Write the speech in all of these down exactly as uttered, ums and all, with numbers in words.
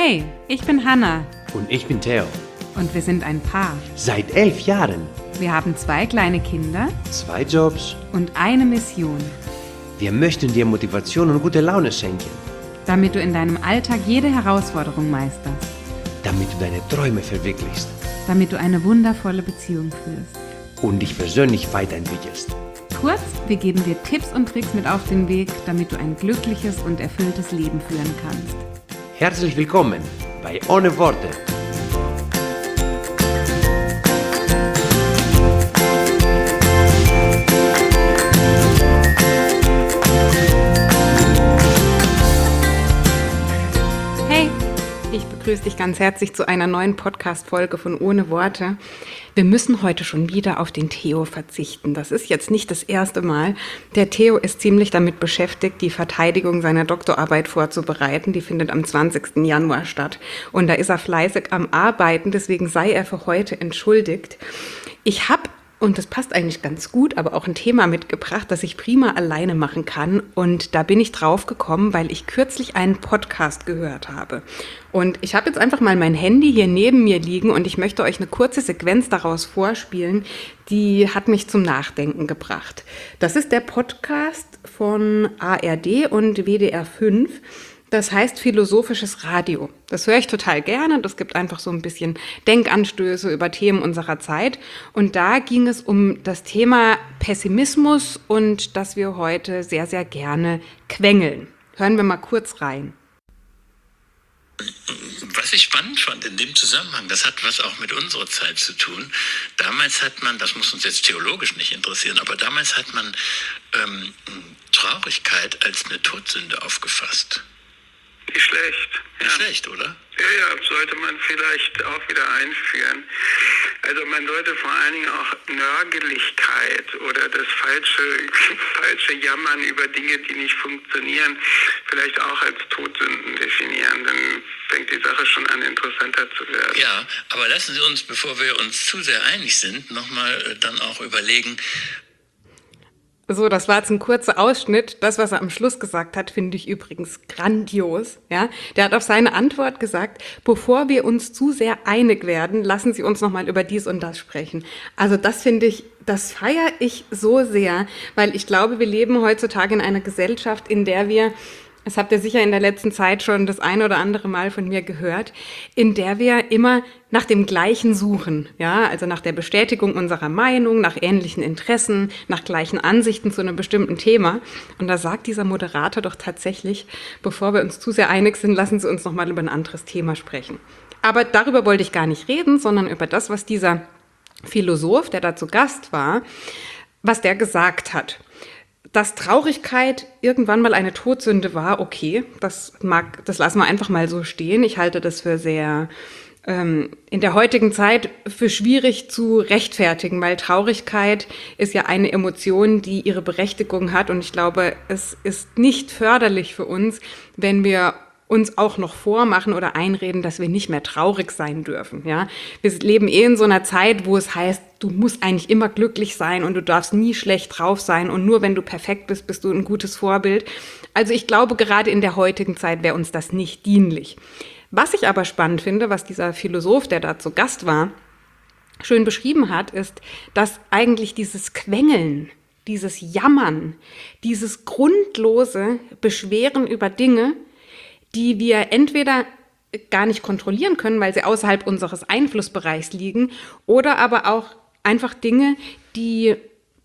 Hey, ich bin Hannah. Und ich bin Theo. Und wir sind ein Paar. Seit elf Jahren. Wir haben zwei kleine Kinder. Zwei Jobs. Und eine Mission. Wir möchten dir Motivation und gute Laune schenken. Damit du in deinem Alltag jede Herausforderung meisterst. Damit du deine Träume verwirklichst. Damit du eine wundervolle Beziehung führst. Und dich persönlich weiterentwickelst. Kurz, wir geben dir Tipps und Tricks mit auf den Weg, damit du ein glückliches und erfülltes Leben führen kannst. Herzlich willkommen bei Ohne Worte. Hey, ich begrüße dich ganz herzlich zu einer neuen Podcast-Folge von Ohne Worte. Wir müssen heute schon wieder auf den Theo verzichten. Das ist jetzt nicht das erste Mal. Der Theo ist ziemlich damit beschäftigt, die Verteidigung seiner Doktorarbeit vorzubereiten. Die findet am zwanzigsten Januar statt. Und da ist er fleißig am Arbeiten, deswegen sei er für heute entschuldigt. Ich habe, und das passt eigentlich ganz gut, aber auch ein Thema mitgebracht, das ich prima alleine machen kann. Und da bin ich drauf gekommen, weil ich kürzlich einen Podcast gehört habe. Und ich habe jetzt einfach mal mein Handy hier neben mir liegen und ich möchte euch eine kurze Sequenz daraus vorspielen, die hat mich zum Nachdenken gebracht. Das ist der Podcast von A R D und W D R fünf. Das heißt Philosophisches Radio. Das höre ich total gerne. Das gibt einfach so ein bisschen Denkanstöße über Themen unserer Zeit. Und da ging es um das Thema Pessimismus und dass wir heute sehr, sehr gerne quengeln. Hören wir mal kurz rein. Was ich spannend fand in dem Zusammenhang, das hat was auch mit unserer Zeit zu tun. Damals hat man, das muss uns jetzt theologisch nicht interessieren, aber damals hat man ähm, Traurigkeit als eine Todsünde aufgefasst. Nicht schlecht. Ja. Nicht schlecht, oder? Ja, ja, sollte man vielleicht auch wieder einführen. Also man sollte vor allen Dingen auch Nörgeligkeit oder das falsche, falsche Jammern über Dinge, die nicht funktionieren, vielleicht auch als Todsünden definieren. Dann fängt die Sache schon an, interessanter zu werden. Ja, aber lassen Sie uns, bevor wir uns zu sehr einig sind, nochmal dann auch überlegen. So, das war jetzt ein kurzer Ausschnitt. Das, was er am Schluss gesagt hat, finde ich übrigens grandios. Ja, der hat auf seine Antwort gesagt, bevor wir uns zu sehr einig werden, lassen Sie uns noch mal über dies und das sprechen. Also das finde ich, das feiere ich so sehr, weil ich glaube, wir leben heutzutage in einer Gesellschaft, in der wir, das habt ihr sicher in der letzten Zeit schon das ein oder andere Mal von mir gehört, in der wir immer nach dem Gleichen suchen, ja, also nach der Bestätigung unserer Meinung, nach ähnlichen Interessen, nach gleichen Ansichten zu einem bestimmten Thema. Und da sagt dieser Moderator doch tatsächlich, bevor wir uns zu sehr einig sind, lassen Sie uns noch mal über ein anderes Thema sprechen. Aber darüber wollte ich gar nicht reden, sondern über das, was dieser Philosoph, der da zu Gast war, was der gesagt hat. Dass Traurigkeit irgendwann mal eine Todsünde war, okay, das mag, das lassen wir einfach mal so stehen. Ich halte das für sehr, ähm, in der heutigen Zeit für schwierig zu rechtfertigen, weil Traurigkeit ist ja eine Emotion, die ihre Berechtigung hat. Und ich glaube, es ist nicht förderlich für uns, wenn wir uns auch noch vormachen oder einreden, dass wir nicht mehr traurig sein dürfen. Ja? Wir leben eh in so einer Zeit, wo es heißt, du musst eigentlich immer glücklich sein und du darfst nie schlecht drauf sein und nur wenn du perfekt bist, bist du ein gutes Vorbild. Also ich glaube, gerade in der heutigen Zeit wäre uns das nicht dienlich. Was ich aber spannend finde, was dieser Philosoph, der da zu Gast war, schön beschrieben hat, ist, dass eigentlich dieses Quengeln, dieses Jammern, dieses grundlose Beschweren über Dinge, die wir entweder gar nicht kontrollieren können, weil sie außerhalb unseres Einflussbereichs liegen, oder aber auch einfach Dinge, die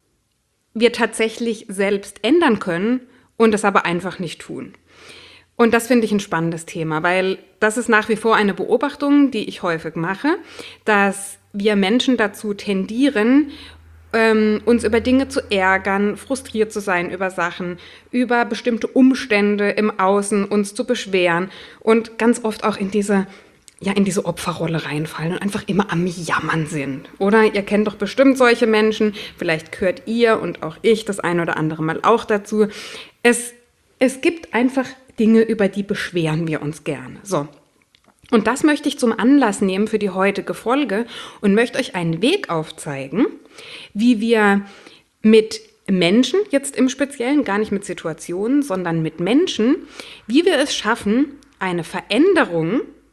wir tatsächlich selbst ändern können und das aber einfach nicht tun. Und das finde ich ein spannendes Thema, weil das ist nach wie vor eine Beobachtung, die ich häufig mache, dass wir Menschen dazu tendieren, Ähm, uns über Dinge zu ärgern, frustriert zu sein über Sachen, über bestimmte Umstände im Außen uns zu beschweren und ganz oft auch in diese, ja, in diese Opferrolle reinfallen und einfach immer am Jammern sind. Oder ihr kennt doch bestimmt solche Menschen, vielleicht gehört ihr und auch ich das ein oder andere Mal auch dazu. Es, es gibt einfach Dinge, über die beschweren wir uns gerne. So. Und das möchte ich zum Anlass nehmen für die heutige Folge und möchte euch einen Weg aufzeigen, wie wir mit Menschen, jetzt im Speziellen, gar nicht mit Situationen, sondern mit Menschen, wie wir es schaffen, eine Veränderung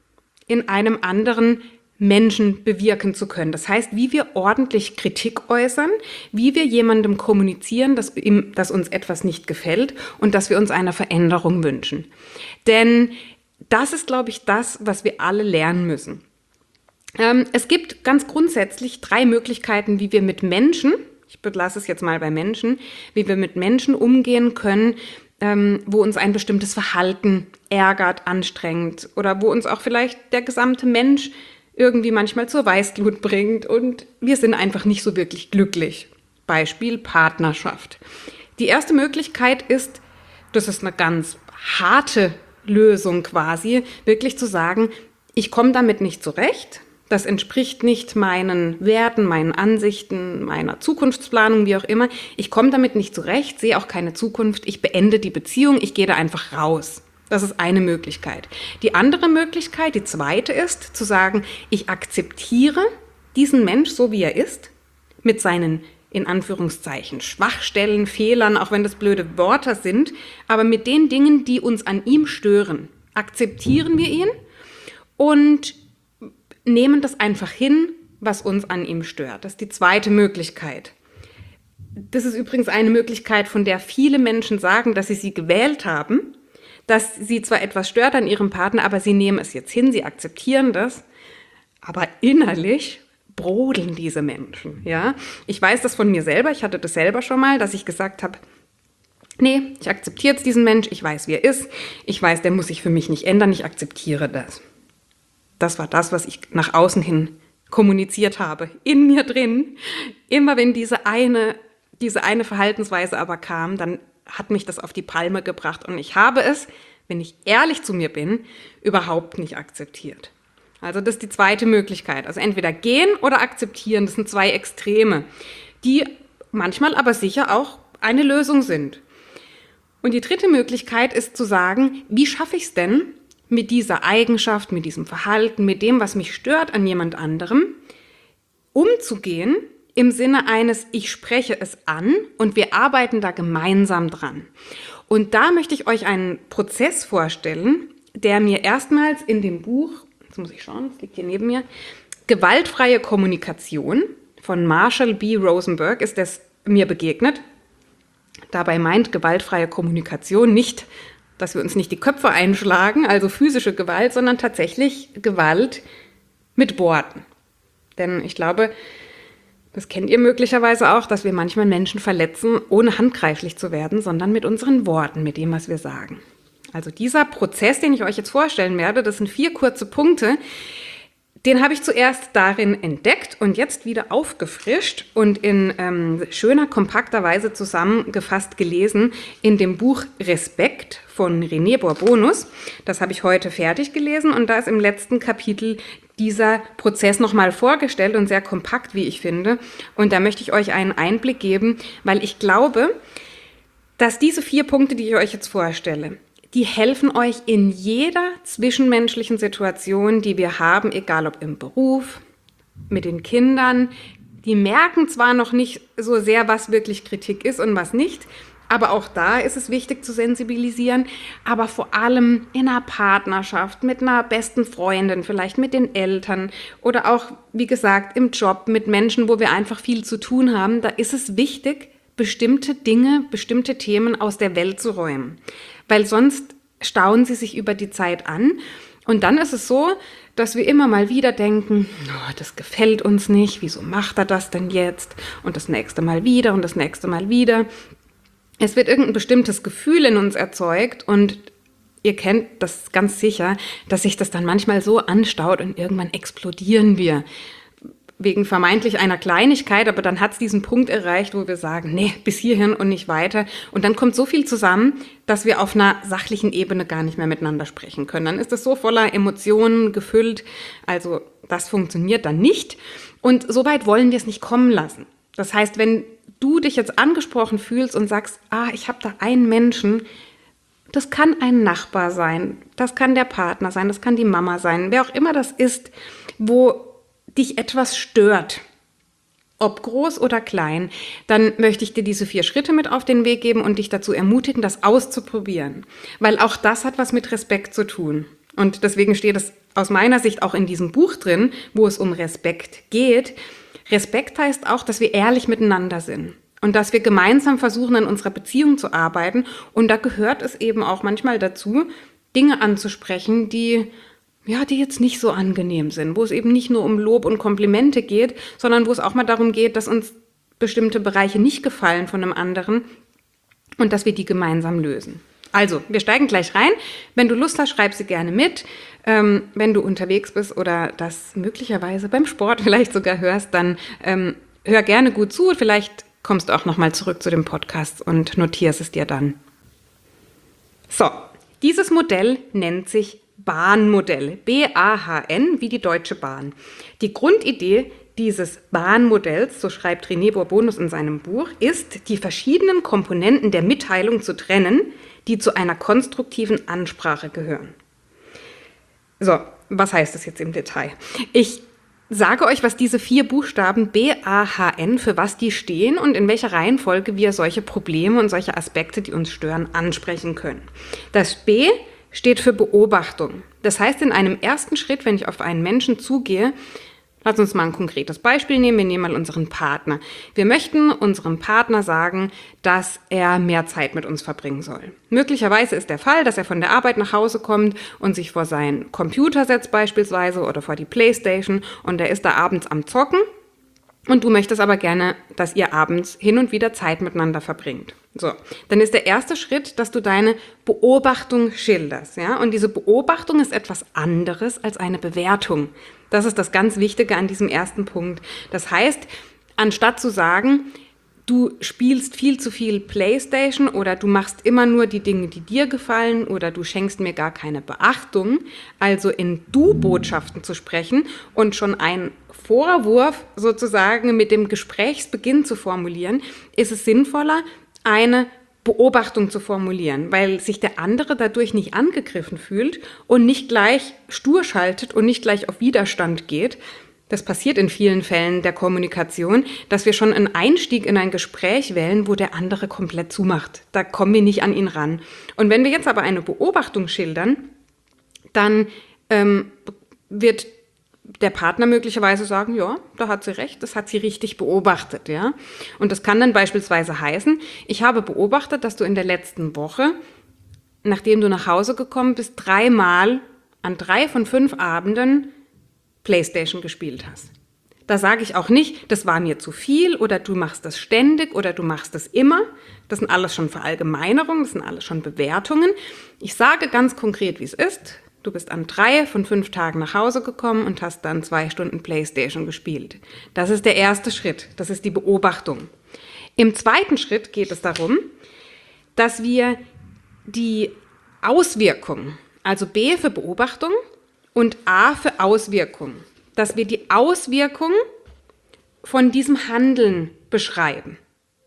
in einem anderen Menschen bewirken zu können. Das heißt, wie wir ordentlich Kritik äußern, wie wir jemandem kommunizieren, dass, ihm, dass uns etwas nicht gefällt und dass wir uns eine Veränderung wünschen. Denn das ist, glaube ich, das, was wir alle lernen müssen. Ähm, es gibt ganz grundsätzlich drei Möglichkeiten, wie wir mit Menschen, ich belasse es jetzt mal bei Menschen, wie wir mit Menschen umgehen können, ähm, wo uns ein bestimmtes Verhalten ärgert, anstrengt oder wo uns auch vielleicht der gesamte Mensch irgendwie manchmal zur Weißglut bringt und wir sind einfach nicht so wirklich glücklich. Beispiel Partnerschaft. Die erste Möglichkeit ist, das ist eine ganz harte Lösung quasi, wirklich zu sagen, ich komme damit nicht zurecht, das entspricht nicht meinen Werten, meinen Ansichten, meiner Zukunftsplanung, wie auch immer. Ich komme damit nicht zurecht, sehe auch keine Zukunft, ich beende die Beziehung, ich gehe da einfach raus. Das ist eine Möglichkeit. Die andere Möglichkeit, die zweite ist, zu sagen, ich akzeptiere diesen Mensch so, wie er ist, mit seinen, in Anführungszeichen, Schwachstellen, Fehlern, auch wenn das blöde Worte sind, aber mit den Dingen, die uns an ihm stören, akzeptieren wir ihn und nehmen das einfach hin, was uns an ihm stört. Das ist die zweite Möglichkeit. Das ist übrigens eine Möglichkeit, von der viele Menschen sagen, dass sie sie gewählt haben, dass sie zwar etwas stört an ihrem Partner, aber sie nehmen es jetzt hin, sie akzeptieren das, aber innerlich brodeln diese Menschen. Ja? Ich weiß das von mir selber, ich hatte das selber schon mal, dass ich gesagt habe, nee, ich akzeptiere jetzt diesen Mensch, ich weiß, wie er ist, ich weiß, der muss sich für mich nicht ändern, ich akzeptiere das. Das war das, was ich nach außen hin kommuniziert habe, in mir drin. Immer wenn diese eine, diese eine Verhaltensweise aber kam, dann hat mich das auf die Palme gebracht und ich habe es, wenn ich ehrlich zu mir bin, überhaupt nicht akzeptiert. Also das ist die zweite Möglichkeit. Also entweder gehen oder akzeptieren, das sind zwei Extreme, die manchmal aber sicher auch eine Lösung sind. Und die dritte Möglichkeit ist zu sagen, wie schaffe ich es denn, mit dieser Eigenschaft, mit diesem Verhalten, mit dem, was mich stört an jemand anderem, umzugehen, im Sinne eines, ich spreche es an und wir arbeiten da gemeinsam dran. Und da möchte ich euch einen Prozess vorstellen, der mir erstmals in dem Buch, jetzt muss ich schauen, es liegt hier neben mir, Gewaltfreie Kommunikation von Marshall B. Rosenberg ist das mir begegnet. Dabei meint gewaltfreie Kommunikation nicht, dass wir uns nicht die Köpfe einschlagen, also physische Gewalt, sondern tatsächlich Gewalt mit Worten. Denn ich glaube, das kennt ihr möglicherweise auch, dass wir manchmal Menschen verletzen, ohne handgreiflich zu werden, sondern mit unseren Worten, mit dem, was wir sagen. Also dieser Prozess, den ich euch jetzt vorstellen werde, das sind vier kurze Punkte, den habe ich zuerst darin entdeckt und jetzt wieder aufgefrischt und in ähm, schöner, kompakter Weise zusammengefasst gelesen in dem Buch Respekt von René Bourbonus. Das habe ich heute fertig gelesen und da ist im letzten Kapitel dieser Prozess nochmal vorgestellt und sehr kompakt, wie ich finde. Und da möchte ich euch einen Einblick geben, weil ich glaube, dass diese vier Punkte, die ich euch jetzt vorstelle, die helfen euch in jeder zwischenmenschlichen Situation, die wir haben, egal ob im Beruf, mit den Kindern. Die merken zwar noch nicht so sehr, was wirklich Kritik ist und was nicht, aber auch da ist es wichtig zu sensibilisieren, aber vor allem in einer Partnerschaft, mit einer besten Freundin, vielleicht mit den Eltern oder auch, wie gesagt, im Job mit Menschen, wo wir einfach viel zu tun haben, da ist es wichtig, bestimmte Dinge, bestimmte Themen aus der Welt zu räumen. Weil sonst stauen sie sich über die Zeit an. Und dann ist es so, dass wir immer mal wieder denken, oh, das gefällt uns nicht, wieso macht er das denn jetzt? Und das nächste Mal wieder und das nächste Mal wieder. Es wird irgendein bestimmtes Gefühl in uns erzeugt und ihr kennt das ganz sicher, dass sich das dann manchmal so anstaut und irgendwann explodieren wir. Wegen vermeintlich einer Kleinigkeit, aber dann hat es diesen Punkt erreicht, wo wir sagen, nee, bis hierhin und nicht weiter. Und dann kommt so viel zusammen, dass wir auf einer sachlichen Ebene gar nicht mehr miteinander sprechen können. Dann ist es so voller Emotionen gefüllt, also das funktioniert dann nicht. Und so weit wollen wir es nicht kommen lassen. Das heißt, wenn du dich jetzt angesprochen fühlst und sagst, ah, ich habe da einen Menschen, das kann ein Nachbar sein, das kann der Partner sein, das kann die Mama sein, wer auch immer das ist, wo dich etwas stört, ob groß oder klein, dann möchte ich dir diese vier Schritte mit auf den Weg geben und dich dazu ermutigen, das auszuprobieren. Weil auch das hat was mit Respekt zu tun. Und deswegen steht es aus meiner Sicht auch in diesem Buch drin, wo es um Respekt geht. Respekt heißt auch, dass wir ehrlich miteinander sind und dass wir gemeinsam versuchen, an unserer Beziehung zu arbeiten. Und da gehört es eben auch manchmal dazu, Dinge anzusprechen, die, ja, die jetzt nicht so angenehm sind, wo es eben nicht nur um Lob und Komplimente geht, sondern wo es auch mal darum geht, dass uns bestimmte Bereiche nicht gefallen von einem anderen und dass wir die gemeinsam lösen. Also, wir steigen gleich rein. Wenn du Lust hast, schreib sie gerne mit. Ähm, wenn du unterwegs bist oder das möglicherweise beim Sport vielleicht sogar hörst, dann ähm, hör gerne gut zu. Vielleicht kommst du auch nochmal zurück zu dem Podcast und notierst es dir dann. So, dieses Modell nennt sich Bahn-Modell. B A H N, wie die Deutsche Bahn. Die Grundidee dieses Bahnmodells, so schreibt René Bourbonus in seinem Buch, ist, die verschiedenen Komponenten der Mitteilung zu trennen, die zu einer konstruktiven Ansprache gehören. So, was heißt das jetzt im Detail? Ich sage euch, was diese vier Buchstaben B A H N, für was die stehen und in welcher Reihenfolge wir solche Probleme und solche Aspekte, die uns stören, ansprechen können. Das B steht für Beobachtung. Das heißt, in einem ersten Schritt, wenn ich auf einen Menschen zugehe, lass uns mal ein konkretes Beispiel nehmen. Wir nehmen mal unseren Partner. Wir möchten unserem Partner sagen, dass er mehr Zeit mit uns verbringen soll. Möglicherweise ist der Fall, dass er von der Arbeit nach Hause kommt und sich vor seinen Computer setzt beispielsweise oder vor die Playstation und er ist da abends am Zocken. Und du möchtest aber gerne, dass ihr abends hin und wieder Zeit miteinander verbringt. So, dann ist der erste Schritt, dass du deine Beobachtung schilderst. Ja? Und diese Beobachtung ist etwas anderes als eine Bewertung. Das ist das ganz Wichtige an diesem ersten Punkt. Das heißt, anstatt zu sagen, du spielst viel zu viel Playstation oder du machst immer nur die Dinge, die dir gefallen oder du schenkst mir gar keine Beachtung, also in Du-Botschaften zu sprechen und schon ein Vorwurf sozusagen mit dem Gesprächsbeginn zu formulieren, ist es sinnvoller, eine Beobachtung zu formulieren, weil sich der andere dadurch nicht angegriffen fühlt und nicht gleich stur schaltet und nicht gleich auf Widerstand geht. Das passiert in vielen Fällen der Kommunikation, dass wir schon einen Einstieg in ein Gespräch wählen, wo der andere komplett zumacht. Da kommen wir nicht an ihn ran. Und wenn wir jetzt aber eine Beobachtung schildern, dann ähm, wird der Partner möglicherweise sagen, ja, da hat sie recht, das hat sie richtig beobachtet, ja. Und das kann dann beispielsweise heißen, ich habe beobachtet, dass du in der letzten Woche, nachdem du nach Hause gekommen bist, dreimal an drei von fünf Abenden Playstation gespielt hast. Da sage ich auch nicht, das war mir zu viel oder du machst das ständig oder du machst das immer. Das sind alles schon Verallgemeinerungen, das sind alles schon Bewertungen. Ich sage ganz konkret, wie es ist. Du bist an drei von fünf Tagen nach Hause gekommen und hast dann zwei Stunden Playstation gespielt. Das ist der erste Schritt, das ist die Beobachtung. Im zweiten Schritt geht es darum, dass wir die Auswirkung, also B für Beobachtung und A für Auswirkung, dass wir die Auswirkung von diesem Handeln beschreiben.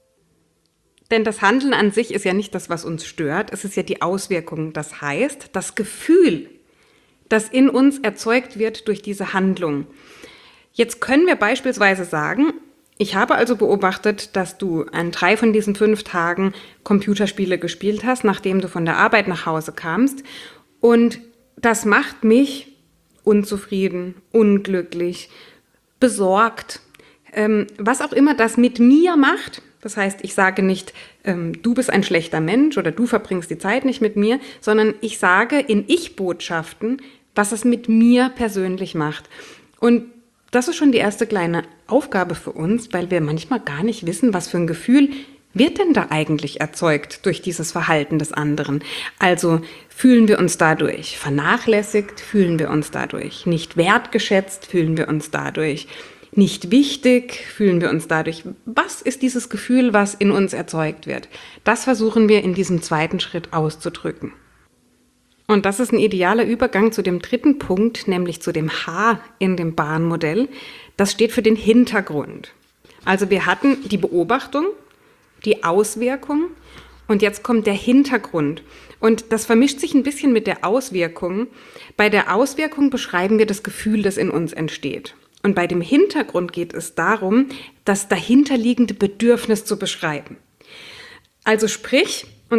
Denn das Handeln an sich ist ja nicht das, was uns stört, es ist ja die Auswirkung. Das heißt, das Gefühl, das in uns erzeugt wird durch diese Handlung. Jetzt können wir beispielsweise sagen, ich habe also beobachtet, dass du an drei von diesen fünf Tagen Computerspiele gespielt hast, nachdem du von der Arbeit nach Hause kamst. Und das macht mich unzufrieden, unglücklich, besorgt, ähm, was auch immer das mit mir macht. Das heißt, ich sage nicht, ähm, du bist ein schlechter Mensch oder du verbringst die Zeit nicht mit mir, sondern ich sage in Ich-Botschaften, was es mit mir persönlich macht. Und das ist schon die erste kleine Aufgabe für uns, weil wir manchmal gar nicht wissen, was für ein Gefühl wird denn da eigentlich erzeugt durch dieses Verhalten des anderen. Also fühlen wir uns dadurch vernachlässigt, fühlen wir uns dadurch nicht wertgeschätzt, fühlen wir uns dadurch nicht wichtig, fühlen wir uns dadurch, was ist dieses Gefühl, was in uns erzeugt wird? Das versuchen wir in diesem zweiten Schritt auszudrücken. Und das ist ein idealer Übergang zu dem dritten Punkt, nämlich zu dem H in dem Bahnmodell. Das steht für den Hintergrund. Also wir hatten die Beobachtung, die Auswirkung und jetzt kommt der Hintergrund. Und das vermischt sich ein bisschen mit der Auswirkung. Bei der Auswirkung beschreiben wir das Gefühl, das in uns entsteht. Und bei dem Hintergrund geht es darum, das dahinterliegende Bedürfnis zu beschreiben. Also sprich, und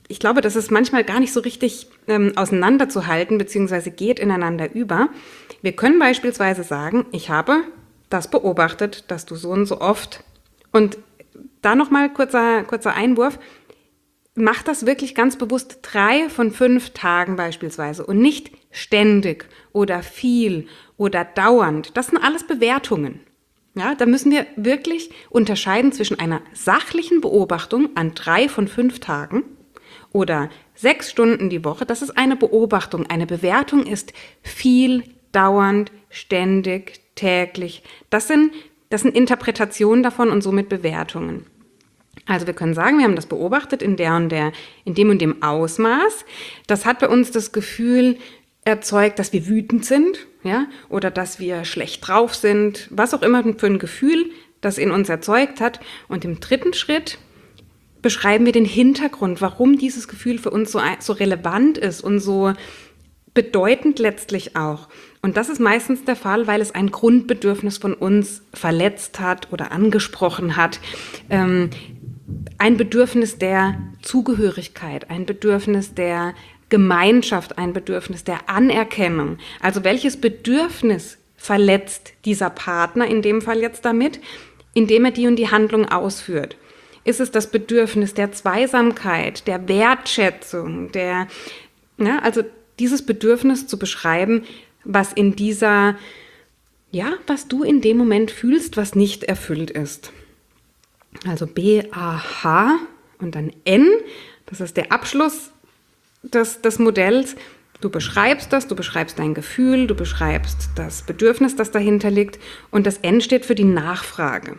ich glaube, das ist manchmal gar nicht so richtig ähm, auseinanderzuhalten, beziehungsweise geht ineinander über. Wir können beispielsweise sagen, ich habe das beobachtet, dass du so und so oft. Und da nochmal kurzer, kurzer Einwurf. Mach das wirklich ganz bewusst drei von fünf Tagen beispielsweise und nicht ständig oder viel oder dauernd. Das sind alles Bewertungen. Ja, da müssen wir wirklich unterscheiden zwischen einer sachlichen Beobachtung an drei von fünf Tagen oder sechs Stunden die Woche. Das ist eine Beobachtung. Eine Bewertung ist viel, dauernd, ständig, täglich. Das sind, das sind Interpretationen davon und somit Bewertungen. Also wir können sagen, wir haben das beobachtet in der und der, in dem und dem Ausmaß. Das hat bei uns das Gefühl erzeugt, dass wir wütend sind, ja, oder dass wir schlecht drauf sind, was auch immer für ein Gefühl das in uns erzeugt hat. Und im dritten Schritt beschreiben wir den Hintergrund, warum dieses Gefühl für uns so, so relevant ist und so bedeutend letztlich auch. Und das ist meistens der Fall, weil es ein Grundbedürfnis von uns verletzt hat oder angesprochen hat. Ähm, ein Bedürfnis der Zugehörigkeit, ein Bedürfnis der Gemeinschaft, ein Bedürfnis der Anerkennung. Also welches Bedürfnis verletzt dieser Partner in dem Fall jetzt damit, indem er die und die Handlung ausführt? Ist es das Bedürfnis der Zweisamkeit, der Wertschätzung, der, ja, also dieses Bedürfnis zu beschreiben, was in dieser, ja, was du in dem Moment fühlst, was nicht erfüllt ist. Also B A H und dann N, das ist der Abschluss des, des Modells. Du beschreibst das, du beschreibst dein Gefühl, du beschreibst das Bedürfnis, das dahinter liegt, und das N steht für die Nachfrage.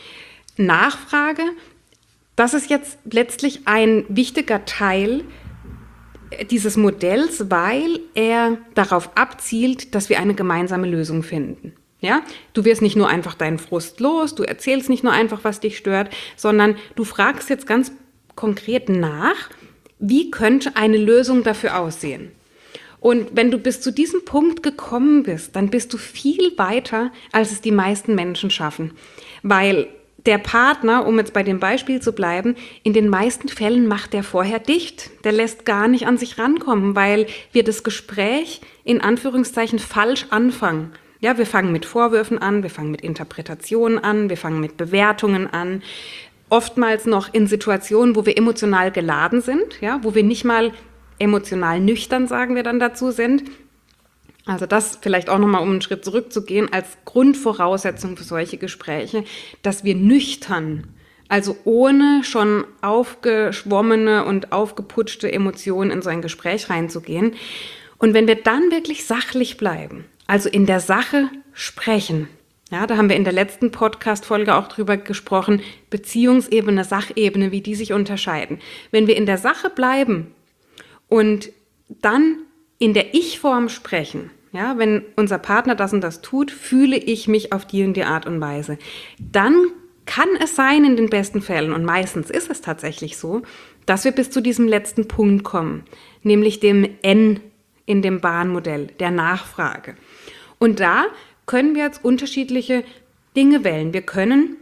Nachfrage, das ist jetzt letztlich ein wichtiger Teil dieses Modells, weil er darauf abzielt, dass wir eine gemeinsame Lösung finden. Ja? Du wirst nicht nur einfach deinen Frust los, du erzählst nicht nur einfach, was dich stört, sondern du fragst jetzt ganz konkret nach, wie könnte eine Lösung dafür aussehen? Und wenn du bis zu diesem Punkt gekommen bist, dann bist du viel weiter, als es die meisten Menschen schaffen. Weil der Partner, um jetzt bei dem Beispiel zu bleiben, in den meisten Fällen macht der vorher dicht. Der lässt gar nicht an sich rankommen, weil wir das Gespräch in Anführungszeichen falsch anfangen. Ja, wir fangen mit Vorwürfen an, wir fangen mit Interpretationen an, wir fangen mit Bewertungen an. Oftmals noch in Situationen, wo wir emotional geladen sind, ja, wo wir nicht mal emotional nüchtern, sagen wir dann dazu, sind. Also das vielleicht auch nochmal, um einen Schritt zurückzugehen, als Grundvoraussetzung für solche Gespräche, dass wir nüchtern, also ohne schon aufgeschwommene und aufgeputschte Emotionen in so ein Gespräch reinzugehen. Und wenn wir dann wirklich sachlich bleiben, also in der Sache sprechen, ja, da haben wir in der letzten Podcast-Folge auch drüber gesprochen, Beziehungsebene, Sachebene, wie die sich unterscheiden. Wenn wir in der Sache bleiben und dann in der Ich-Form sprechen, ja, wenn unser Partner das und das tut, fühle ich mich auf die und die Art und Weise. Dann kann es sein in den besten Fällen, und meistens ist es tatsächlich so, dass wir bis zu diesem letzten Punkt kommen, nämlich dem N in dem Bahnmodell, der Nachfrage. Und da können wir jetzt unterschiedliche Dinge wählen. Wir können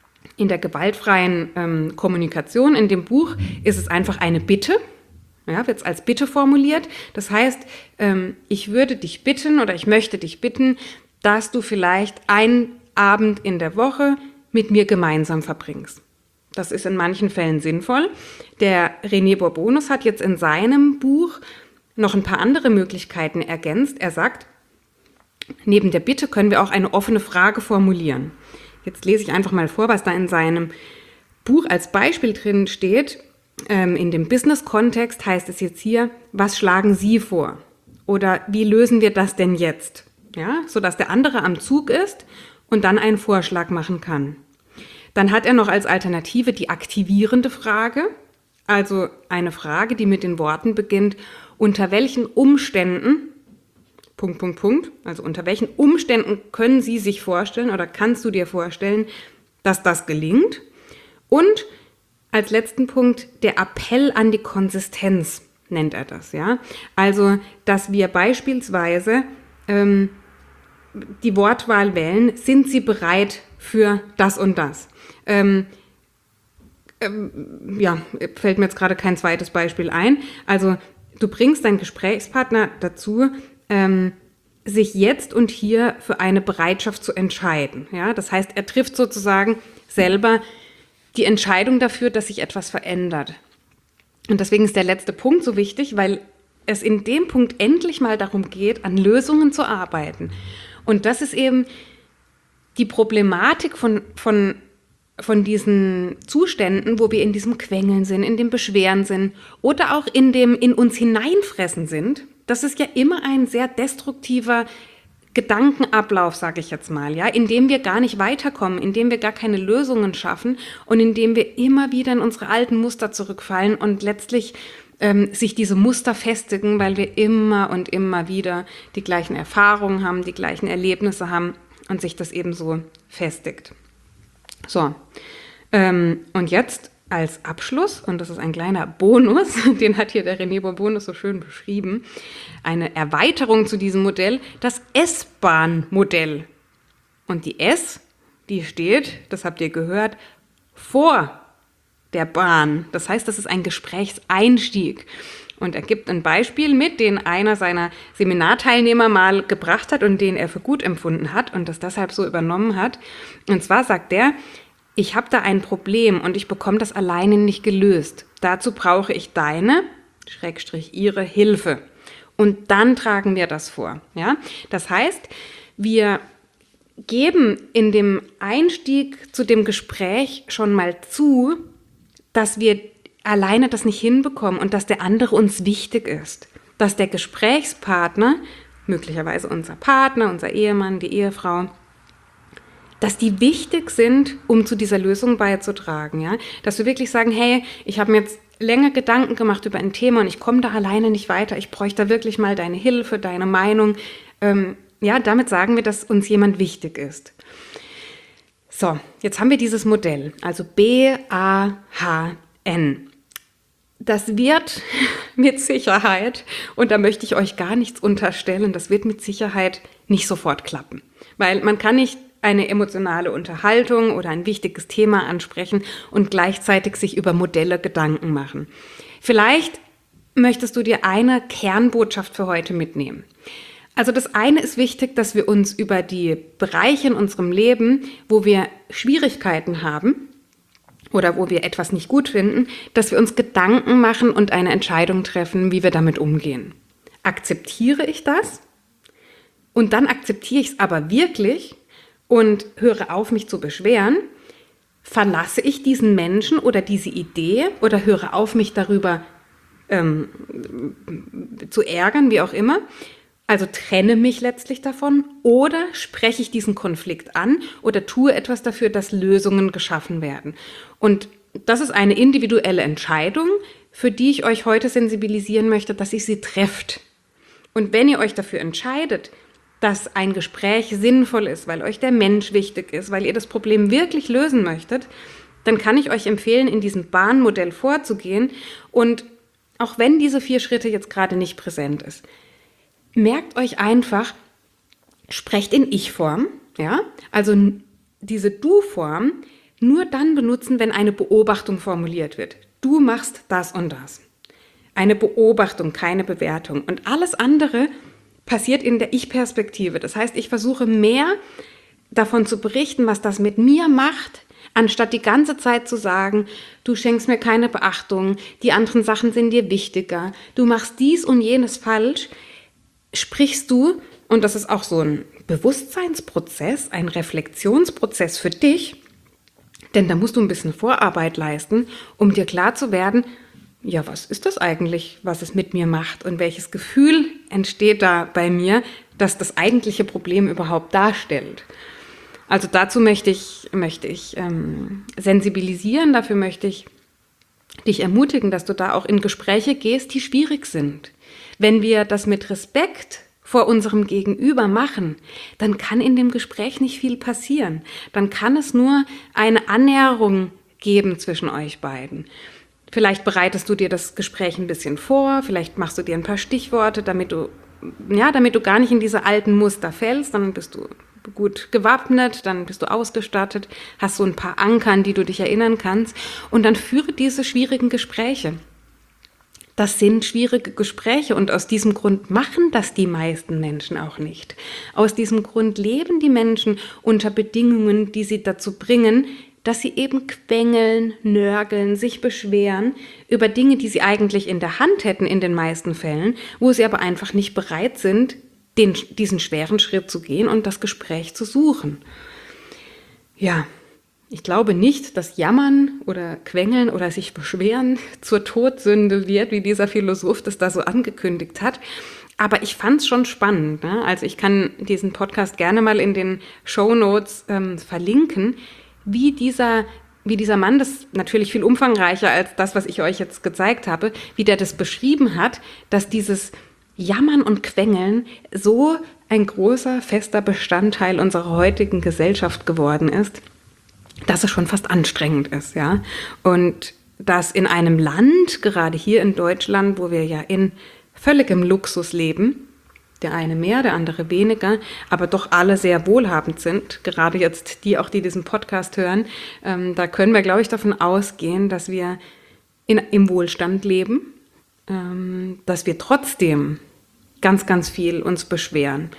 in der gewaltfreien ähm, Kommunikation, in dem Buch, ist es einfach eine Bitte. Ja, wird es als Bitte formuliert. Das heißt, ähm, ich würde dich bitten oder ich möchte dich bitten, dass du vielleicht einen Abend in der Woche mit mir gemeinsam verbringst. Das ist in manchen Fällen sinnvoll. Der René Bourbonus hat jetzt in seinem Buch noch ein paar andere Möglichkeiten ergänzt. Er sagt, neben der Bitte können wir auch eine offene Frage formulieren. Jetzt lese ich einfach mal vor, was da in seinem Buch als Beispiel drin steht. In dem Business-Kontext heißt es jetzt hier, was schlagen Sie vor? Oder wie lösen wir das denn jetzt? Ja, sodass der andere am Zug ist und dann einen Vorschlag machen kann. Dann hat er noch als Alternative die aktivierende Frage, also eine Frage, die mit den Worten beginnt, unter welchen Umständen, Punkt, Punkt, Punkt, also unter welchen Umständen können Sie sich vorstellen oder kannst du dir vorstellen, dass das gelingt? Und als letzten Punkt der Appell an die Konsistenz, nennt er das, ja. Also, dass wir beispielsweise ähm, die Wortwahl wählen, sind Sie bereit für das und das? Ähm, ähm, ja, fällt mir jetzt gerade kein zweites Beispiel ein. Also du bringst deinen Gesprächspartner dazu, ähm, sich jetzt und hier für eine Bereitschaft zu entscheiden. Ja? Das heißt, er trifft sozusagen selber die Entscheidung dafür, dass sich etwas verändert. Und deswegen ist der letzte Punkt so wichtig, weil es in dem Punkt endlich mal darum geht, an Lösungen zu arbeiten. Und das ist eben die Problematik von, von, von diesen Zuständen, wo wir in diesem Quengeln sind, in dem Beschweren sind oder auch in dem in uns hineinfressen sind. Das ist ja immer ein sehr destruktiver Gedankenablauf, sage ich jetzt mal, ja, in dem wir gar nicht weiterkommen, in dem wir gar keine Lösungen schaffen und in dem wir immer wieder in unsere alten Muster zurückfallen und letztlich ähm, sich diese Muster festigen, weil wir immer und immer wieder die gleichen Erfahrungen haben, die gleichen Erlebnisse haben und sich das eben so festigt. So, ähm, und jetzt als Abschluss, und das ist ein kleiner Bonus, den hat hier der René Bourbonus so schön beschrieben, eine Erweiterung zu diesem Modell, das S-Bahn-Modell. Und die S, die steht, das habt ihr gehört, vor der Bahn. Das heißt, das ist ein Gesprächseinstieg. Und er gibt ein Beispiel mit, den einer seiner Seminarteilnehmer mal gebracht hat und den er für gut empfunden hat und das deshalb so übernommen hat. Und zwar sagt er, ich habe da ein Problem und ich bekomme das alleine nicht gelöst. Dazu brauche ich deine, Schrägstrich ihre Hilfe. Und dann tragen wir das vor. Ja? Das heißt, wir geben in dem Einstieg zu dem Gespräch schon mal zu, dass wir alleine das nicht hinbekommen und dass der andere uns wichtig ist. Dass der Gesprächspartner, möglicherweise unser Partner, unser Ehemann, die Ehefrau, dass die wichtig sind, um zu dieser Lösung beizutragen. Ja? Dass wir wirklich sagen, hey, ich habe mir jetzt länger Gedanken gemacht über ein Thema und ich komme da alleine nicht weiter. Ich bräuchte da wirklich mal deine Hilfe, deine Meinung. Ähm, ja, damit sagen wir, dass uns jemand wichtig ist. So, jetzt haben wir dieses Modell, also B A H N. Das wird mit Sicherheit, und da möchte ich euch gar nichts unterstellen, das wird mit Sicherheit nicht sofort klappen. Weil man kann nicht eine emotionale Unterhaltung oder ein wichtiges Thema ansprechen und gleichzeitig sich über Modelle Gedanken machen. Vielleicht möchtest du dir eine Kernbotschaft für heute mitnehmen. Also das eine ist wichtig, dass wir uns über die Bereiche in unserem Leben, wo wir Schwierigkeiten haben oder wo wir etwas nicht gut finden, dass wir uns Gedanken machen und eine Entscheidung treffen, wie wir damit umgehen. Akzeptiere ich das? Und dann akzeptiere ich es aber wirklich und höre auf, mich zu beschweren. Verlasse ich diesen Menschen oder diese Idee oder höre auf, mich darüber ähm, zu ärgern, wie auch immer. Also trenne mich letztlich davon oder spreche ich diesen Konflikt an oder tue etwas dafür, dass Lösungen geschaffen werden. Und das ist eine individuelle Entscheidung, für die ich euch heute sensibilisieren möchte, dass ihr sie trefft. Und wenn ihr euch dafür entscheidet, dass ein Gespräch sinnvoll ist, weil euch der Mensch wichtig ist, weil ihr das Problem wirklich lösen möchtet, dann kann ich euch empfehlen, in diesem Bahnmodell vorzugehen. Und auch wenn diese vier Schritte jetzt gerade nicht präsent ist, merkt euch einfach, sprecht in Ich-Form, ja, also diese Du-Form nur dann benutzen, wenn eine Beobachtung formuliert wird. Du machst das und das. Eine Beobachtung, keine Bewertung. Und alles andere passiert in der Ich-Perspektive. Das heißt, ich versuche mehr davon zu berichten, was das mit mir macht, anstatt die ganze Zeit zu sagen, du schenkst mir keine Beachtung, die anderen Sachen sind dir wichtiger, du machst dies und jenes falsch, sprichst du, und das ist auch so ein Bewusstseinsprozess, ein Reflexionsprozess für dich, denn da musst du ein bisschen Vorarbeit leisten, um dir klar zu werden, ja, was ist das eigentlich, was es mit mir macht und welches Gefühl entsteht da bei mir, dass das eigentliche Problem überhaupt darstellt. Also dazu möchte ich, möchte ich ähm, sensibilisieren, dafür möchte ich dich ermutigen, dass du da auch in Gespräche gehst, die schwierig sind. Wenn wir das mit Respekt vor unserem Gegenüber machen, dann kann in dem Gespräch nicht viel passieren. Dann kann es nur eine Annäherung geben zwischen euch beiden. Vielleicht bereitest du dir das Gespräch ein bisschen vor, vielleicht machst du dir ein paar Stichworte, damit du, ja, damit du gar nicht in diese alten Muster fällst, dann bist du gut gewappnet, dann bist du ausgestattet, hast so ein paar Anker, an die du dich erinnern kannst und dann führe diese schwierigen Gespräche. Das sind schwierige Gespräche und aus diesem Grund machen das die meisten Menschen auch nicht. Aus diesem Grund leben die Menschen unter Bedingungen, die sie dazu bringen, dass sie eben quengeln, nörgeln, sich beschweren über Dinge, die sie eigentlich in der Hand hätten in den meisten Fällen, wo sie aber einfach nicht bereit sind, den, diesen schweren Schritt zu gehen und das Gespräch zu suchen. Ja, ich glaube nicht, dass Jammern oder Quengeln oder sich beschweren zur Todsünde wird, wie dieser Philosoph das da so angekündigt hat. Aber ich fand es schon spannend. Ne? Also ich kann diesen Podcast gerne mal in den Shownotes ähm, verlinken, wie dieser, wie dieser Mann, das ist natürlich viel umfangreicher als das, was ich euch jetzt gezeigt habe, wie der das beschrieben hat, dass dieses Jammern und Quengeln so ein großer, fester Bestandteil unserer heutigen Gesellschaft geworden ist, dass es schon fast anstrengend ist, ja. Und dass in einem Land, gerade hier in Deutschland, wo wir ja in völligem Luxus leben, der eine mehr, der andere weniger, aber doch alle sehr wohlhabend sind, gerade jetzt die auch, die diesen Podcast hören, ähm, da können wir, glaube ich, davon ausgehen, dass wir in, im Wohlstand leben, ähm, dass wir trotzdem ganz, ganz viel uns beschweren.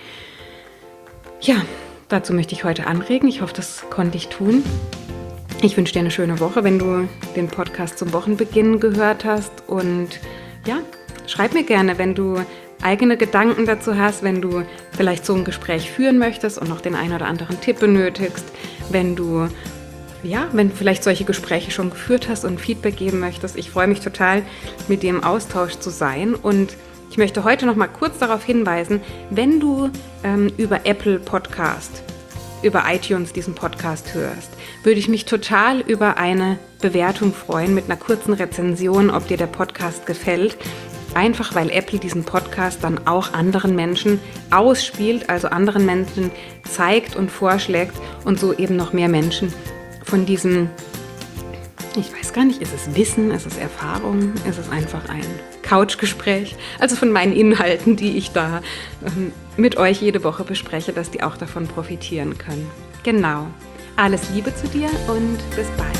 Ja, dazu möchte ich heute anregen. Ich hoffe, das konnte ich tun. Ich wünsche dir eine schöne Woche, wenn du den Podcast zum Wochenbeginn gehört hast. Und ja, schreib mir gerne, wenn du eigene Gedanken dazu hast, wenn du vielleicht so ein Gespräch führen möchtest und noch den einen oder anderen Tipp benötigst, wenn du, ja, wenn du vielleicht solche Gespräche schon geführt hast und Feedback geben möchtest. Ich freue mich total, mit dir im Austausch zu sein. Und ich möchte heute noch mal kurz darauf hinweisen, wenn du ähm, über Apple Podcast, über iTunes diesen Podcast hörst, würde ich mich total über eine Bewertung freuen mit einer kurzen Rezension, ob dir der Podcast gefällt. Einfach weil Apple diesen Podcast dann auch anderen Menschen ausspielt, also anderen Menschen zeigt und vorschlägt und so eben noch mehr Menschen von diesem, ich weiß gar nicht, ist es Wissen, ist es Erfahrung, ist es einfach ein Couchgespräch, also von meinen Inhalten, die ich da ähm, mit euch jede Woche bespreche, dass die auch davon profitieren können. Genau. Alles Liebe zu dir und bis bald.